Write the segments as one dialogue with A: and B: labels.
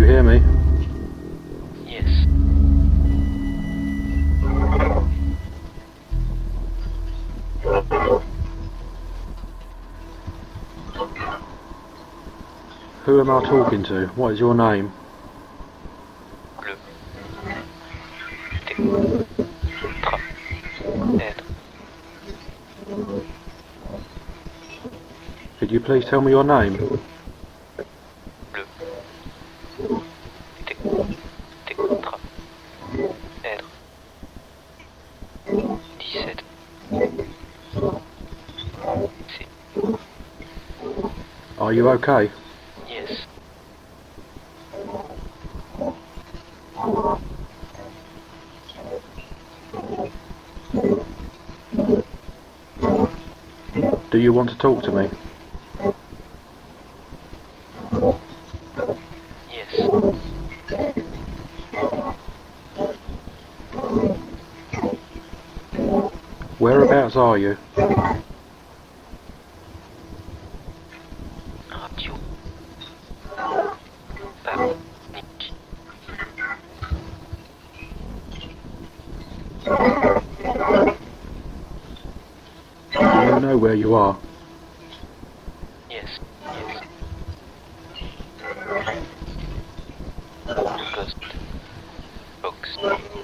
A: you hear me?
B: Yes.
A: Who am I talking to? What is your name?
B: Le. T. Tra. Être.
A: Could you please tell me your name?
B: Le. T. T. Tra. Être. 17. C.
A: Are you okay?
B: Yes.
A: Do you want to talk to me?
B: Yes.
A: Whereabouts are you?
B: Radio. Panique.
A: Do you know where you are?
B: Yes. Yes. Ghost. Box.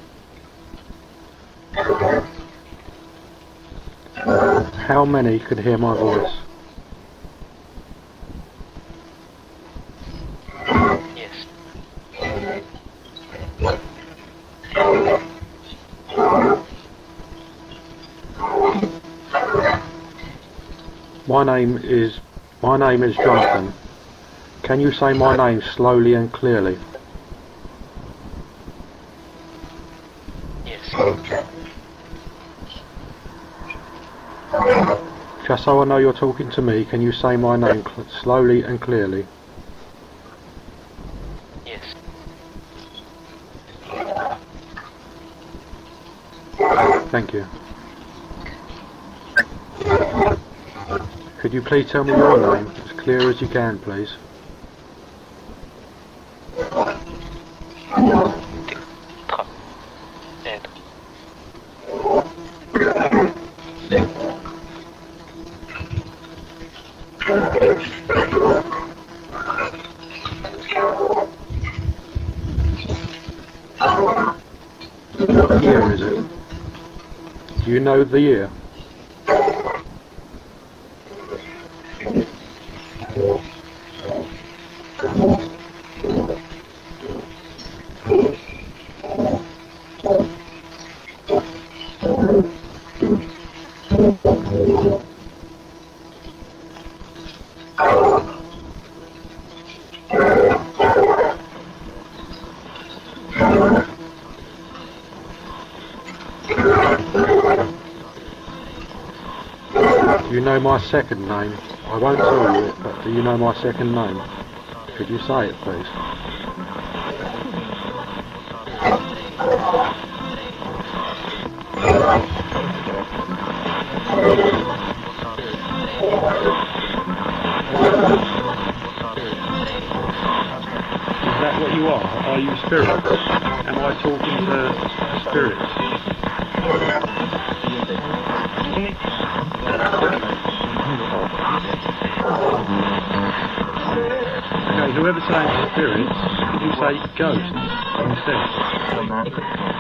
A: How many could hear my voice?
B: Yes.
A: My name is Jonathan. Can you say my name slowly and clearly?
B: Yes.
A: Just so I know you're talking to me, can you say my name slowly and clearly?
B: Yes.
A: Thank you. Could you please tell me your name, as clear as you can, please?
B: Tra. Être.
A: What year is it? Do you know the year? Do you know my second name? I won't tell you it, but do you know my second name? Could you say it, please? Is that what you are? Are you spirits? Am I talking to spirits? Okay, whoever's saying spirits, could you say ghosts instead?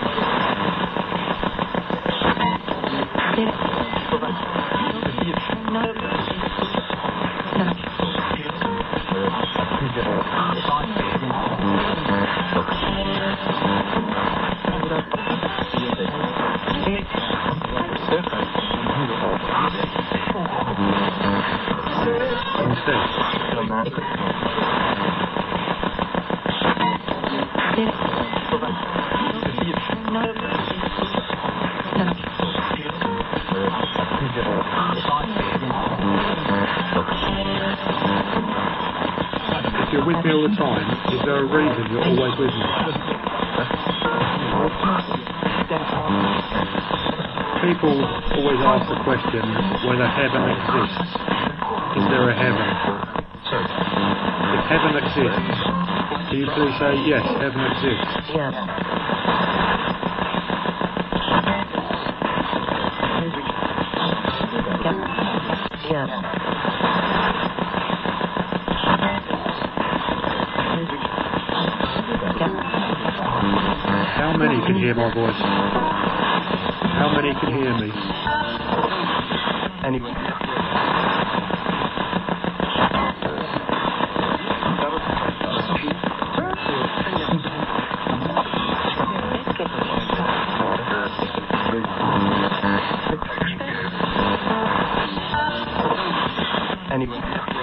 A: If you're with me all the time, is there a reason you're always with me? People always ask the question whether heaven exists. Is there a heaven? If heaven exists, Can you please say yes, heaven exists?
C: Yes. Yes.
A: How many can hear my voice? How many can hear me?
C: Anyone? Anyone?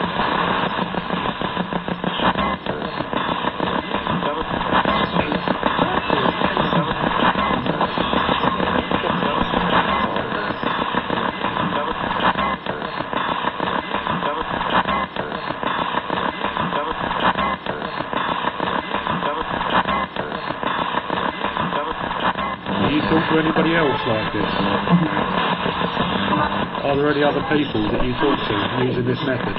A: Do you talk to anybody else like this? Are there any other people that you talk to using this method?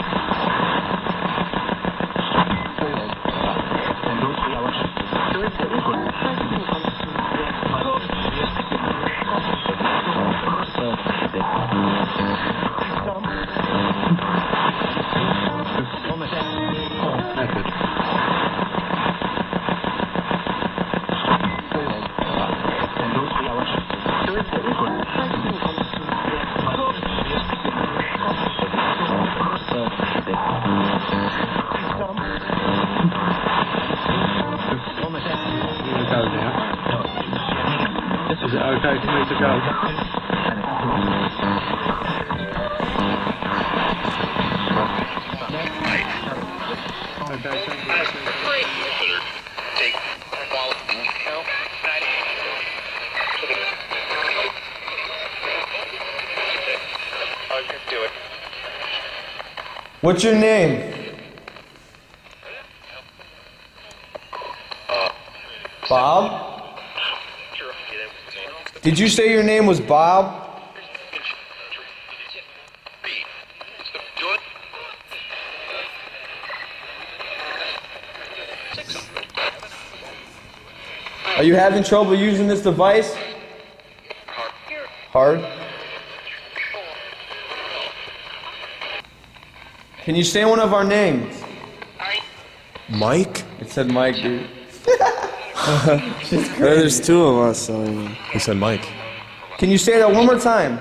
A: Method. Go now. Is it okay for me to go? Okay, thank you.
D: What's your name? Bob? Did you say your name was Bob? Are you having trouble using this device? Hard? Can you say one of our names?
E: Mike?
D: It said Mike, dude.
E: There's two of us, so he said Mike.
D: Can you say that one more time?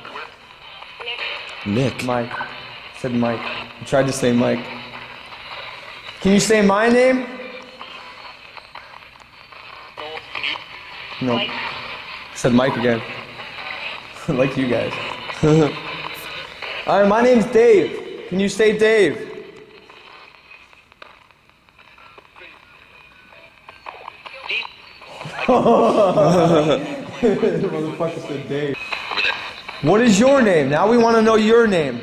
E: Nick.
D: Mike. It said Mike. I tried to say Mike. Can you say my name? No. It said Mike again. Like you guys. Alright, my name's Dave. Can you say Dave? Motherfucker said Dave. What is your name? Now we want to know your name.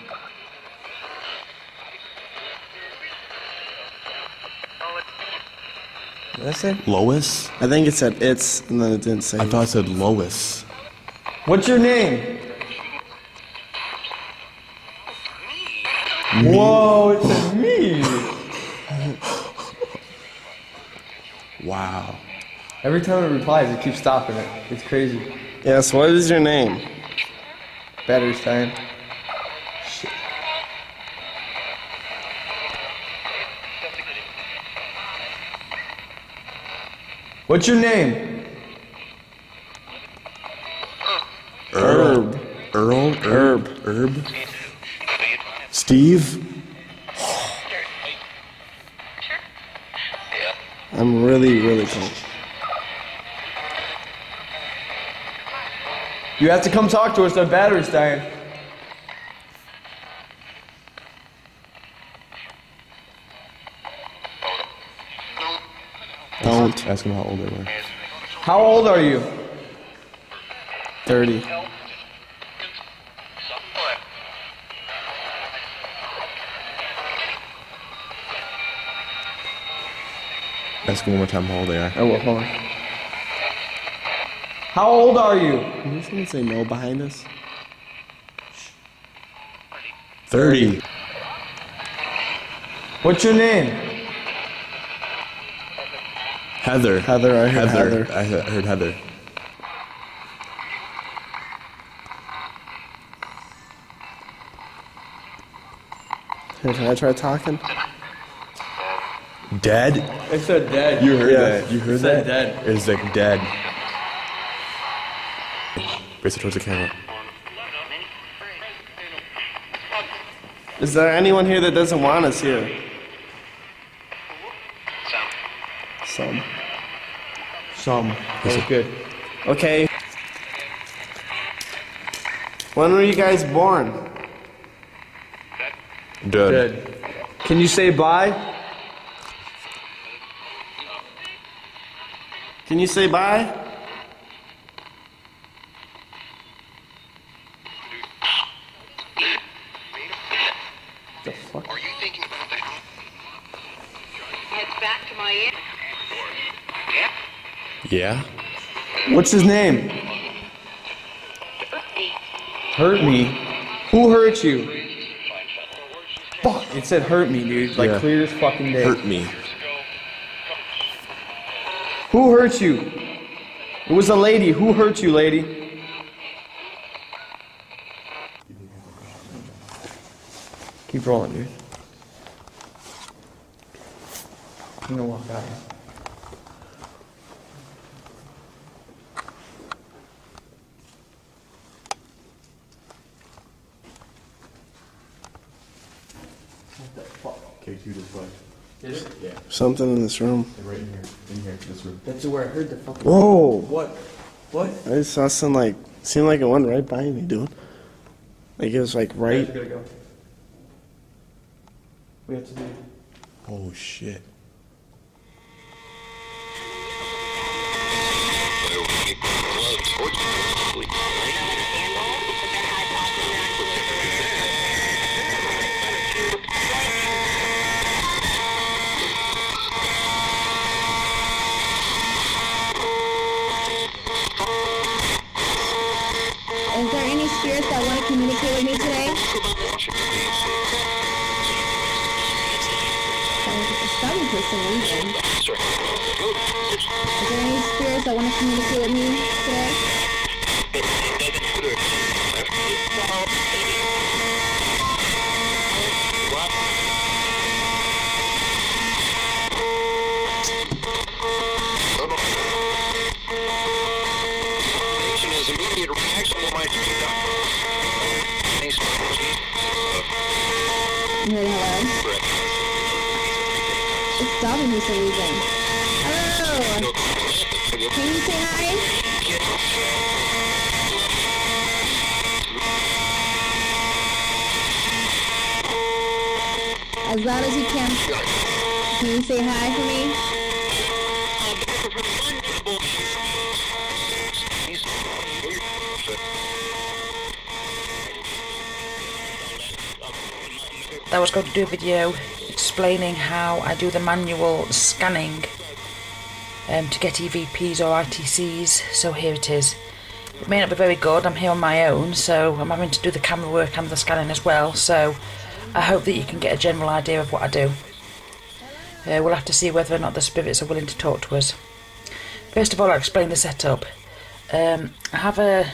D: Did I say?
E: Lois?
F: I think it said it's, and then it didn't say.
E: I thought it said Lois.
D: What's your name? Whoa, it said me.
E: Wow.
D: Every time it replies, it keeps stopping it. It's crazy.
F: Yes, what is your name?
D: Battery's dying. What's your name?
F: Herb.
E: Earl? Herb? Steve?
F: I'm really, really cold.
D: You have to come talk to us. Our battery's dying.
F: Don't.
E: Ask him how old they were.
D: How old are you?
F: 30.
E: Ask him one more time how old they are.
D: Oh, well, hold on. How old are you?
F: Is someone say no behind us?
E: 30.
D: What's your name?
E: Heather.
F: Heather, I heard Heather.
E: I heard Heather.
F: Here, can I try talking?
E: Dead?
D: It said dead.
E: You heard
F: Yeah.
E: that? You heard
D: It said
E: that?
D: dead.
E: It's like dead. Face it towards the camera.
F: Is there anyone here that doesn't want us here? Some.
D: Some. That's good.
F: Okay. When were you guys born?
E: Dead.
D: Dead. Can you say bye?
F: Can you say bye? The fuck?
G: Are you thinking about that? Heads back to Miami.
E: Yeah?
F: What's his name?
D: Hurt me? Who hurt you? Fuck, it said hurt me, dude. Like
E: Yeah.
D: clear as fucking day.
E: Hurt me.
D: Who hurt you? It was a lady. Who hurt you, lady? Keep rolling, dude. I'm gonna walk out.
E: Okay, you just like.
F: Something in this room.
E: Right in here. In here, this room.
D: That's where I heard the fucking.
F: Whoa!
D: What? What?
F: I just saw something like, seemed like it went right by me, dude. Like it was like right.
D: We gotta go. We have to do.
E: Oh shit.
H: Is there any spirits that want to communicate with me today? Some person leaving. Is there any spirits that want to communicate with me today? You heard hello? It's Dobby who's leaving. Hello! Can you say hi? As loud as you can. Can you say hi for me?
I: I was going to do a video explaining how I do the manual scanning to get EVPs or ITCs, so here it is. It may not be very good, I'm here on my own, so I'm having to do the camera work and the scanning as well, so I hope that you can get a general idea of what I do. We'll have to see whether or not the spirits are willing to talk to us. First of all, I'll explain the setup. I have a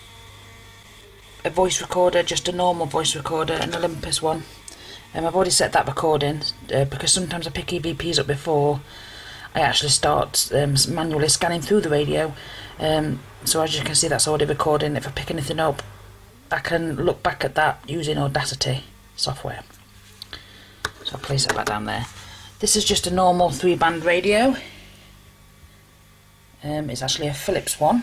I: voice recorder, just a normal voice recorder, an Olympus one. I've already set that recording because sometimes I pick EVPs up before I actually start manually scanning through the radio. So as you can see, that's already recording. If I pick anything up, I can look back at that using Audacity software. So I'll place that back down there. This is just a normal 3-band radio. It's actually a Philips one.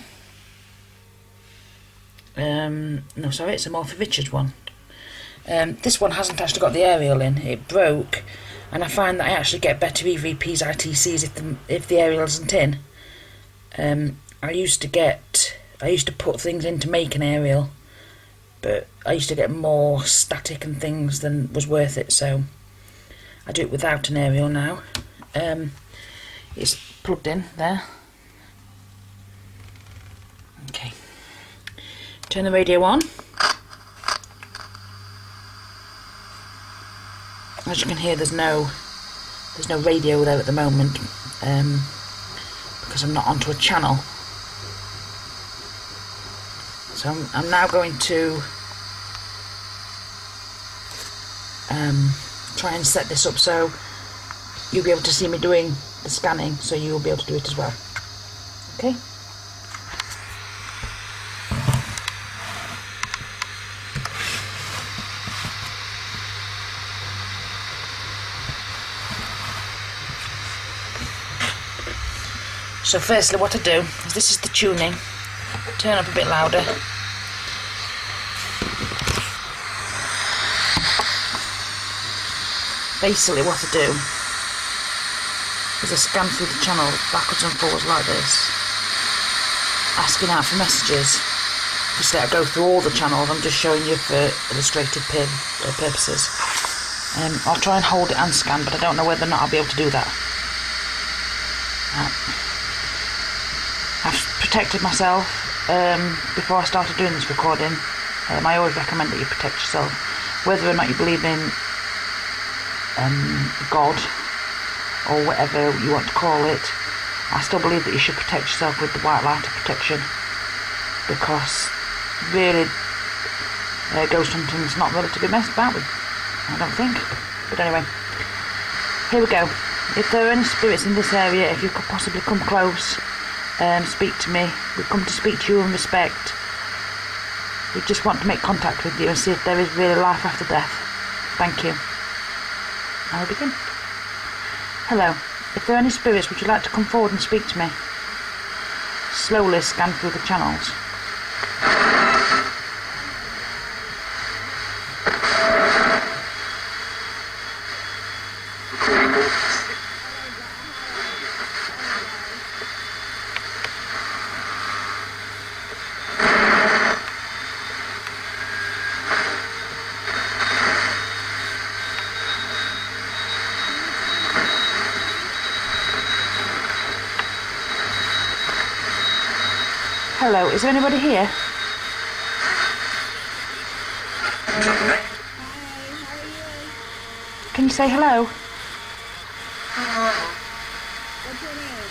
I: No, sorry, it's a Morphy Richards one. This one hasn't actually got the aerial in. It broke, and I find that I actually get better EVPs, ITCs if the aerial isn't in. I used to put things in to make an aerial, but I used to get more static and things than was worth it, so I do it without an aerial now. It's plugged in there. Okay. Turn the radio on. As you can hear, there's no radio there at the moment. because I'm not onto a channel. So I'm now going to try and set this up so you'll be able to see me doing the scanning, so you'll be able to do it as well. Okay? So firstly what I do is, this is the tuning, turn up a bit louder. Basically what I do is I scan through the channel backwards and forwards like this, asking out for messages. Obviously I go through all the channels, I'm just showing you for illustrative purposes. I'll try and hold it and scan, but I don't know whether or not I'll be able to do that. I've protected myself before I started doing this recording. I always recommend that you protect yourself, whether or not you believe in God or whatever you want to call it. I still believe that you should protect yourself with the white light of protection, because really ghost hunting is not really to be messed about with, I don't think. But anyway, here we go. If there are any spirits in this area, if you could possibly come close and speak to me. We've come to speak to you in respect. We just want to make contact with you and see if there is really life after death. Thank you. I will begin. Hello. If there are any spirits, would you like to come forward and speak to me? Slowly scan through the channels. Hello, is there anybody here? Can you say hello?
H: What's your name?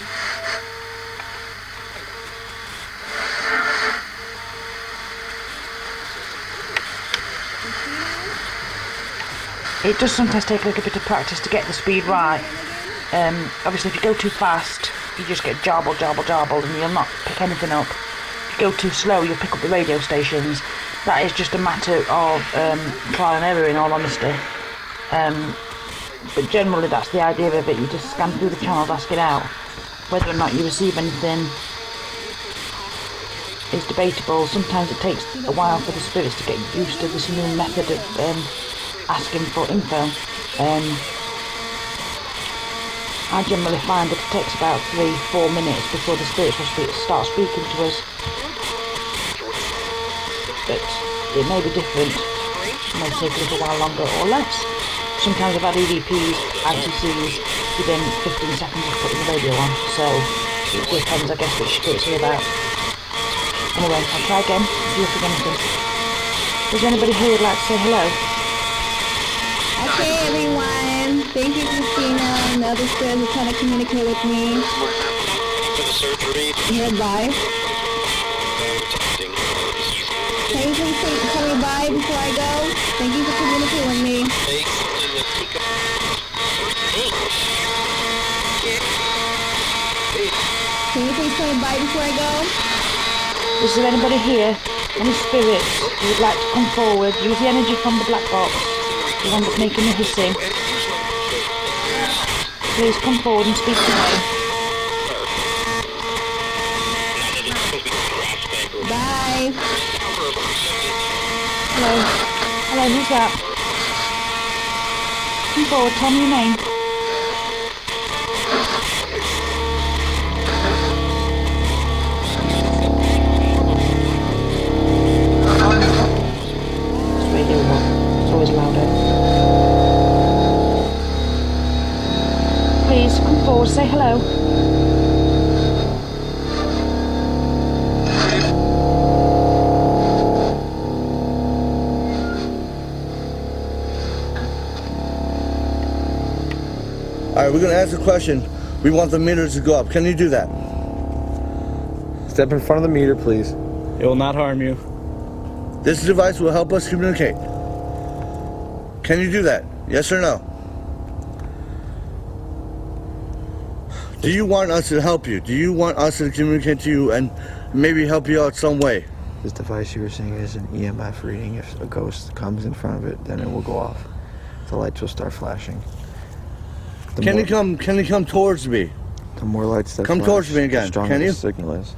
I: It does sometimes take a little bit of practice to get the speed right. Obviously if you go too fast, you just get jarbled and you'll not pick anything up. If you go too slow, you'll pick up the radio stations. That is just a matter of trial and error, in all honesty. But generally that's the idea of it. You just scan through the channels, ask it out. Whether or not you receive anything is debatable. Sometimes it takes a while for the spirits to get used to this new method of asking for info. I generally find that it takes about 3-4 minutes before the spirits will start speaking to us. But it may be different. It may take a little while longer or less. Sometimes I've had EVPs, ITCs within 15 seconds of putting the radio on, so it depends, I guess, which spirits are about. Anyway, I'll try again, see if there's anything. Is there anybody here who'd like to say hello?
H: Okay, everyone. Thank you, Christina. And the other spirits are trying to communicate with me. Here, bye. Can you please tell me bye before I go? Thank you for communicating with me. Can you please tell me bye before I go?
I: Is there anybody here, any spirits who would like to come forward, use the energy from the black box, the one that's making the hissing? Please come forward and speak to me.
H: Bye.
I: Hello. Hello, who's that? Come forward, tell me your name. It's radio one. It's always louder. Please, come forward, say hello.
G: All right, we're going to ask a question. We want the meter to go up. Can you do that? Step in front of the meter, please.
J: It will not harm you.
K: This device will help us communicate. Can you do that? Yes or no? Do you want us to help you? Do you want us to communicate to you and maybe help you out some way?
G: This device you were saying is an EMF reading. If a ghost comes in front of it, then it will go off. The lights will start flashing.
K: Can you come towards me?
G: The more lights that
K: come
G: flash,
K: towards me again.
G: the stronger
K: Can you?
G: the signal is.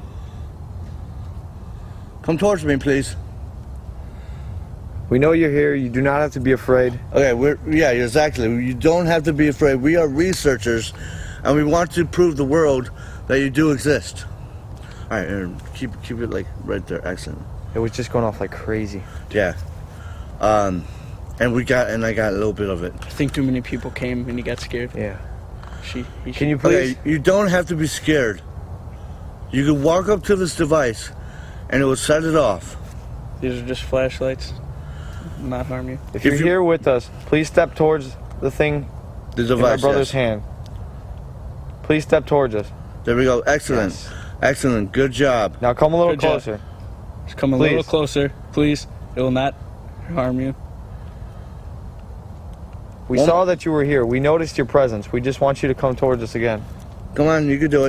K: Come towards me, please.
G: We know you're here. You do not have to be afraid.
K: Okay, yeah, exactly. You don't have to be afraid. We are researchers, and we want to prove the world that you do exist. All right, Aaron, keep it like right there. Excellent.
G: It was just going off like crazy.
K: Yeah. And I got a little bit of it.
J: I think too many people came and he got scared.
G: Yeah.
J: Can
G: you please?
K: Okay, you don't have to be scared. You can walk up to this device, and it will set it off.
J: These are just flashlights. Not harm you.
G: If you're here with us, please step towards the thing.
K: The device.
G: In my brother's
K: yes.
G: hand. Please step towards us.
K: There we go. Excellent.
G: Yes.
K: Excellent. Good job.
G: Now come a little
J: Good job.
G: closer.
J: Just come a
G: Please.
J: little closer, please. It will not harm you.
G: We saw that you were here. We noticed your presence. We just want you to come towards us again.
K: Come on, you can do it.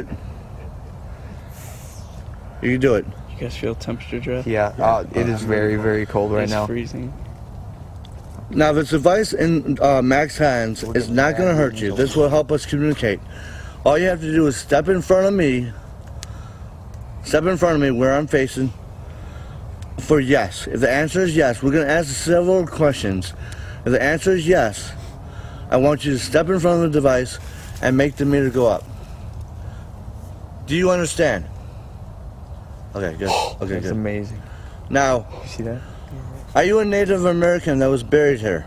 K: You can do it.
J: You guys feel temperature drop?
G: Yeah, it is very, very cold right now.
J: It's freezing.
K: Now, this device in Mac's hands is not going to hurt you. This will help us communicate. All you have to do is step in front of me. Step in front of me where I'm facing for yes. If the answer is yes, we're going to ask several questions. If the answer is yes, I want you to step in front of the device and make the meter go up. Do you understand? Okay, good. Okay,
G: That's
K: good.
G: amazing.
K: Now,
G: You see that?
K: are you a Native American that was buried here?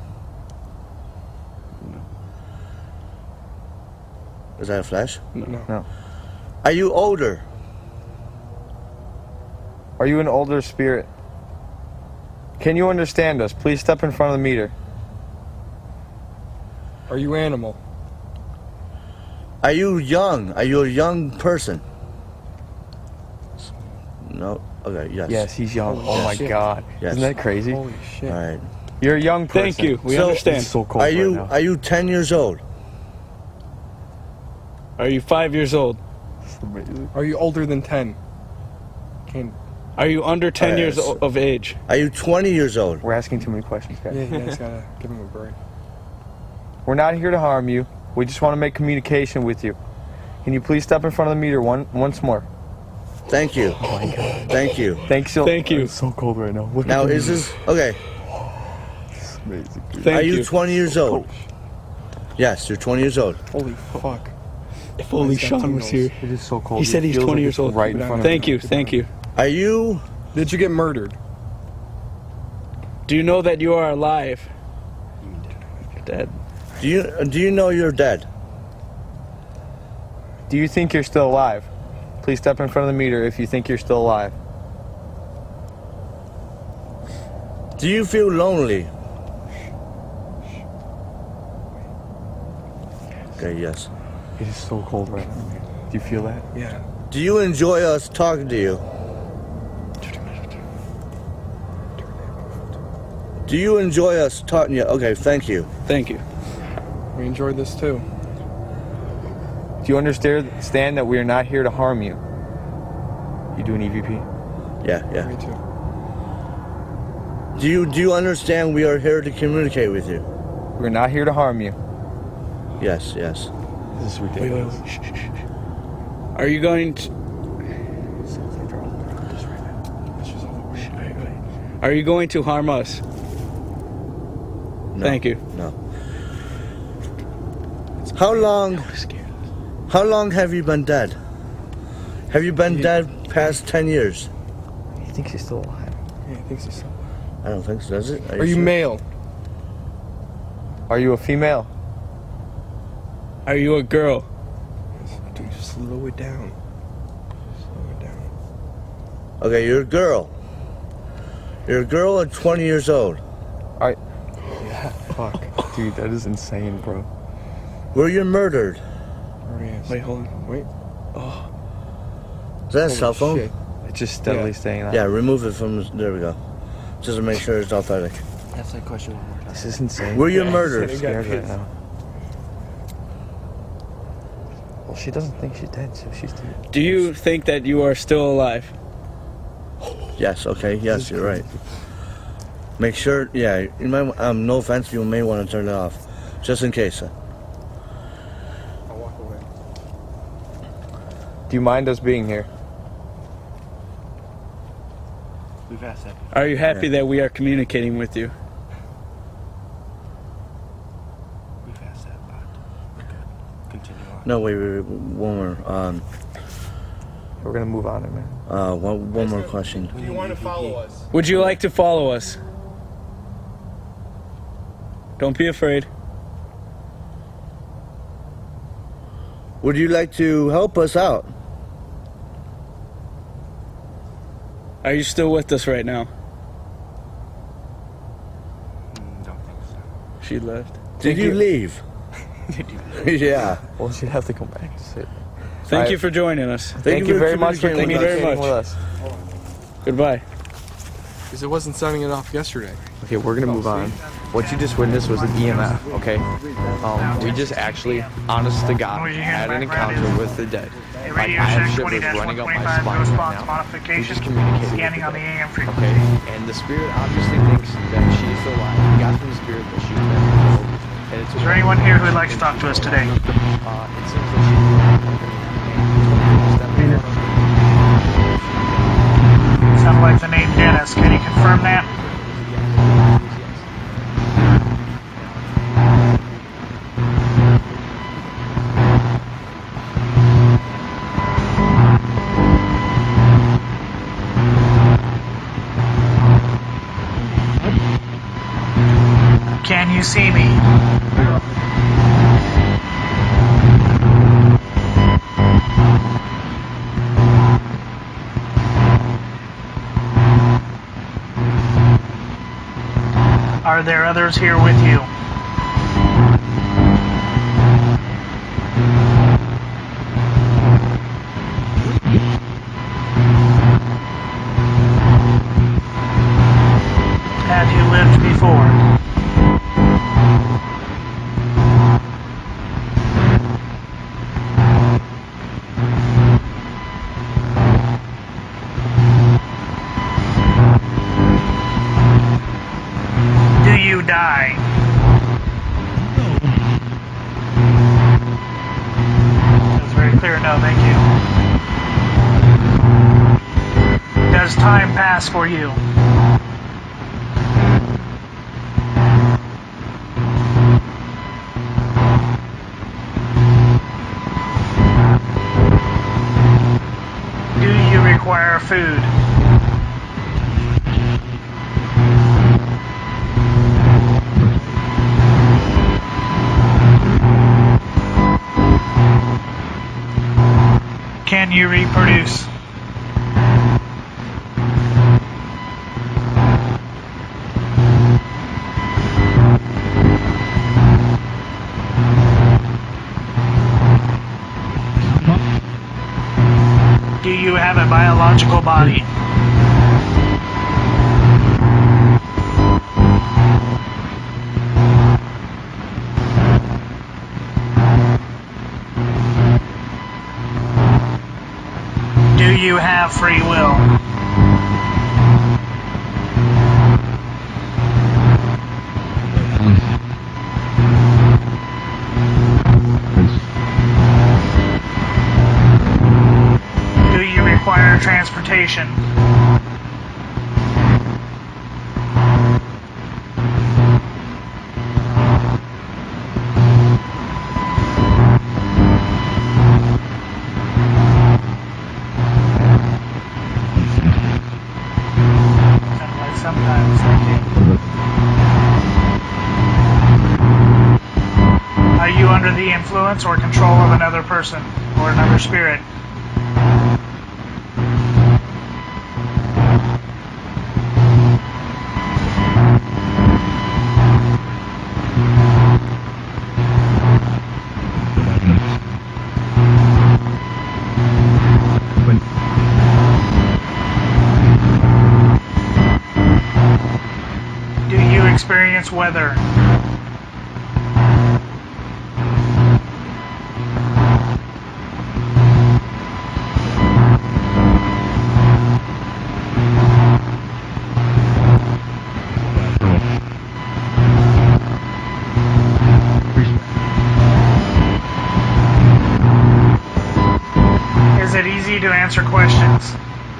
K: Is that a flash?
G: No.
K: Are you older?
G: Are you an older spirit? Can you understand us? Please step in front of the meter.
L: Are you animal?
K: Are you young? Are you a young person? No. Okay, yes.
G: Yes, he's young.
K: Holy
G: Oh my
K: shit.
G: God.
K: Yes.
G: Isn't that crazy?
L: Holy shit.
K: All right.
G: You're a young person.
J: Thank you. We
K: So,
J: understand.
G: It's so cold
K: Are you
G: right now.
K: are you 10 years old?
J: Are you 5 years old?
L: Are you older than 10?
J: Are you under 10
K: Yes.
J: years of age?
K: Are you 20 years old?
G: We're asking too many questions, guys.
L: Yeah, you guys gotta give him a break.
G: We're not here to harm you. We just want to make communication with you. Can you please step in front of the meter once more?
K: Thank you.
G: Oh my God.
K: Thank you.
G: Thanks so.
J: Thank you.
G: It's so cold right now.
K: Now, is this okay?
G: It's amazing, dude.
J: Thank
K: Are you
J: you.
K: 20 years old? Yes, you're 20 years old.
L: Holy fuck.
J: If only
L: He's got
J: Sean was
L: tingles.
J: here.
G: It is so cold.
J: He said
G: It
J: he's
G: feels
J: 20
G: like
J: years
G: it's
J: old.
G: right in front of
J: Thank you. Thank you.
K: Are you?
L: Did you get murdered?
J: Do you know that you are alive? You're dead.
K: Do you know you're dead?
G: Do you think you're still alive? Please step in front of the meter if you think you're still alive.
K: Do you feel lonely? Okay, yes.
G: It is so cold right now. Do you feel that?
L: Yeah.
K: Do you enjoy us talking to you? Do you enjoy us talking to you? Okay, thank you.
J: Thank you.
L: We enjoyed this too.
G: Do you understand that we are not here to harm you? You do an EVP?
K: Yeah.
L: Me too.
K: Do you understand we are here to communicate with you?
G: We're not here to harm you.
K: Yes.
G: This is
J: Wait,
G: ridiculous.
J: wait, wait. Shh, shh, shh. Are you going to... Are you going to harm us?
K: No.
J: Thank you.
K: No. How long have you been dead? Have you been dead past 10 years?
G: He thinks he's still alive.
L: Yeah, I think so.
K: I don't think so, does it?
L: Are you
K: sure?
L: male?
G: Are you a female?
J: Are you a girl?
L: Dude, just slow it down. Slow it down.
K: Okay, you're a girl. You're a girl at 20 years old.
G: Yeah. Fuck. Dude, that is insane, bro.
K: Were you murdered?
L: Where he is.
J: Wait, hold on.
L: Wait.
K: Is that a cell phone?
G: Shit. It's just steadily staying on.
K: Yeah, remove it from. There we go. Just to make sure it's authentic.
L: Ask that question one more time.
G: This is insane.
K: Were you murdered?
G: I'm scared right now. Well, she doesn't think she's dead, so she's dead.
J: Do you think that you are still alive?
K: Yes. Okay. Yes, you're right. Make sure. Yeah. You might. No offense. You may want to turn it off, just in case.
L: I'll walk away.
G: Do you mind us being here?
L: We've asked that.
J: Are you happy that we are communicating with you?
L: We've asked that, but we're good. Continue on.
K: No, wait. One more.
G: We're gonna move on, man.
K: One more question.
L: Do you want to follow us?
J: Would you like to follow us? Don't be afraid.
K: Would you like to help us out?
J: Are you still with us right now?
L: Don't think so.
J: She left.
K: Did you leave? Yeah.
G: Well, she'd have to come back and sit.
J: Thank you for joining us.
G: Thank you very much for
J: Thank you very
G: communicating
J: much.
G: with us.
J: Goodbye.
L: Because it wasn't sounding it off yesterday.
G: Okay, we're gonna move on. What you just witnessed was an EMF, okay? We just actually, honest to God, had an encounter with the dead. I have shivers running up my spine right now. We just communicated
M: Scanning on the
G: with
M: AM
G: the
M: frequency.
G: dead, okay? And the spirit obviously thinks that she's alive. We got from the spirit that she's been killed. And it's
M: Is there anyone here who would like to talk to us today?
G: It seems that
M: Sounded like the name Dennis. Can you confirm that? Can you see me? Are there others here with you? Have you lived before? Do you die? That's very clear. No, thank you. Does time pass for you? Do you require food? Can you reproduce? Do you have a biological body? Do you have free will? Do you require transportation? Sometimes, thank you. Are you under the influence or control of another person or another spirit? experience weather. Is it easy to answer questions?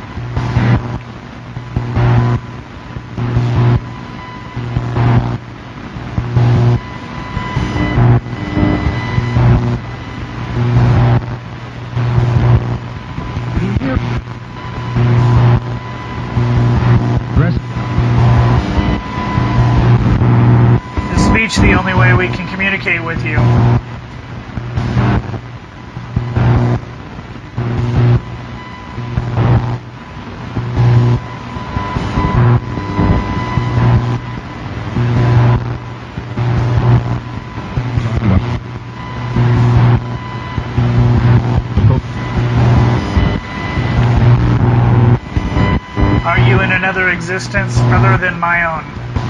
M: Is speech the only way we can communicate with you? Are you in another existence other than my own?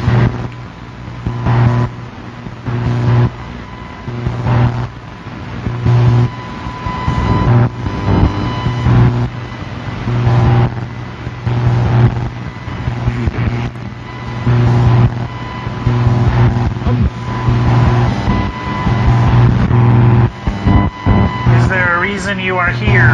M: Is there a reason you are here?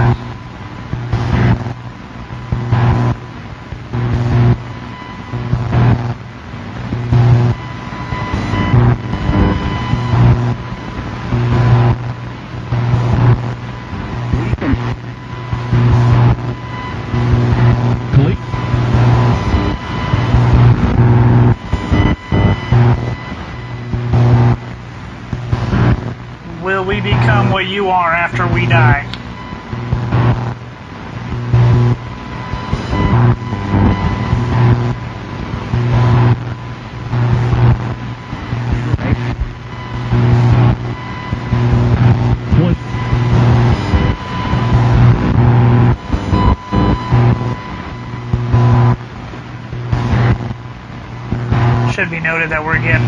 M: Will we become what you are after we die? Should be noted that we're getting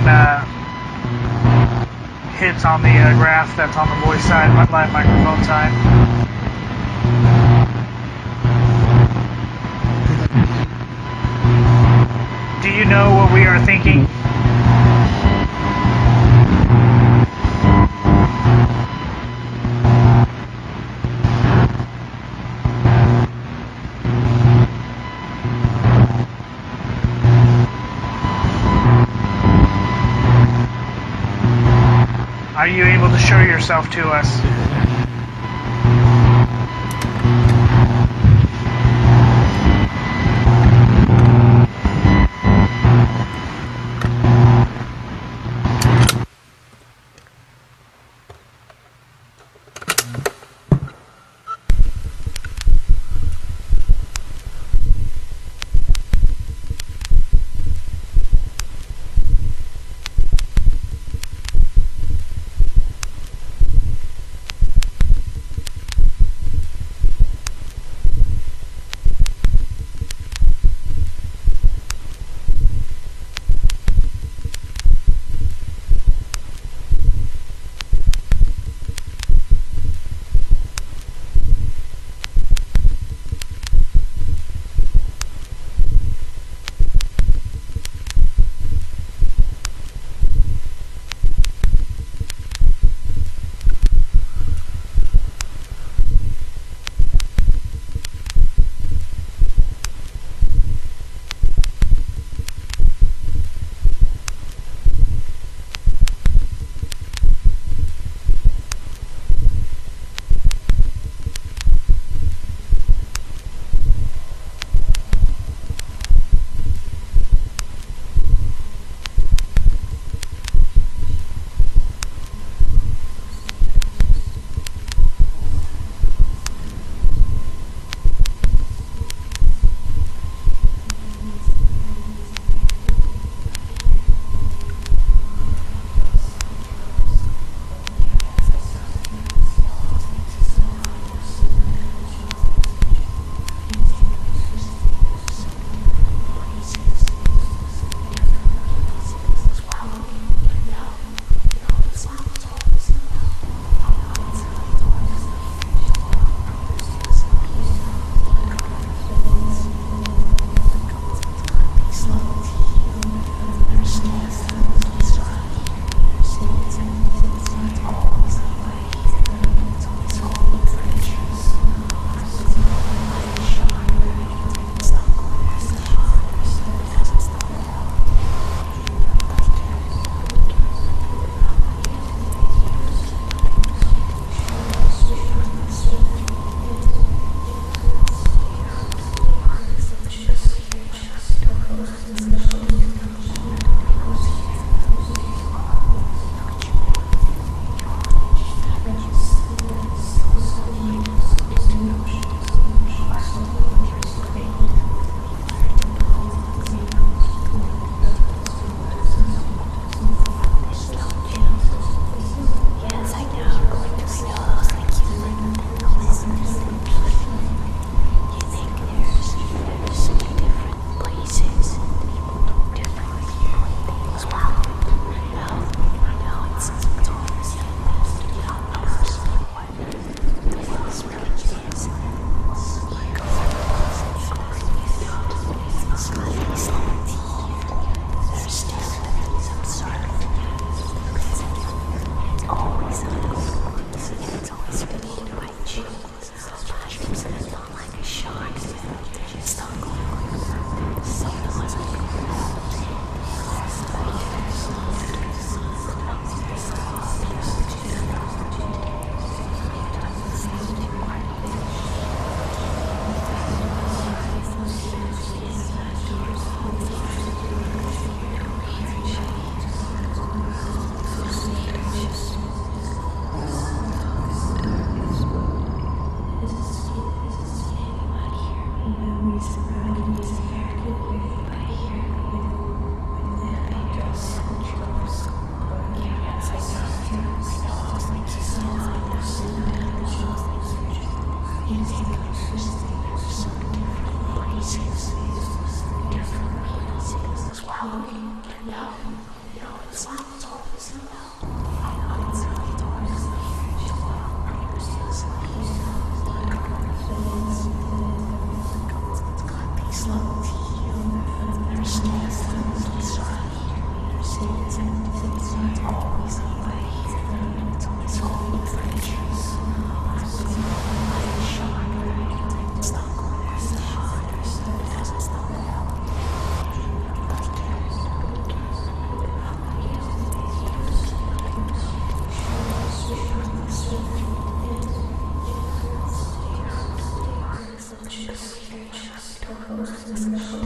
M: hits on the graph that's on the voice side, live microphone side. Do you know what we are thinking? Are you able to show yourself to us?
N: Just